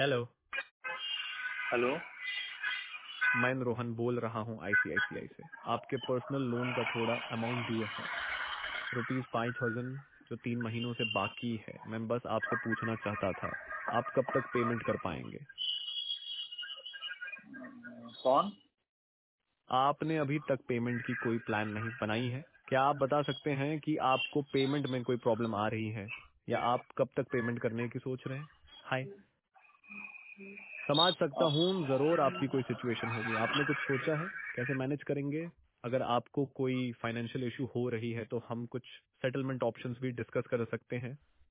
Hello. Hello. मैं रोहन बोल रहा हूँ आईसीआईसीआई से। आपके पर्सनल लोन का थोड़ा अमाउंट ड्यू है, ₹5,000 जो 3 महीनों से बाकी है। मैं बस आपसे पूछना चाहता था, आप कब तक पेमेंट कर पाएंगे? कौन? आपने अभी तक पेमेंट की कोई प्लान नहीं बनाई है क्या? आप बता सकते हैं कि आपको पेमेंट में कोई प्रॉब्लम आ रही है या आप कब तक पेमेंट करने की सोच रहे हैं? हाय, समझ सकता हूँ जरूर आपकी कोई सिचुएशन होगी। आपने कुछ सोचा है कैसे मैनेज करेंगे? अगर आपको कोई फाइनेंशियल इशू हो रही है तो हम कुछ सेटलमेंट ऑप्शंस भी डिस्कस कर सकते हैं।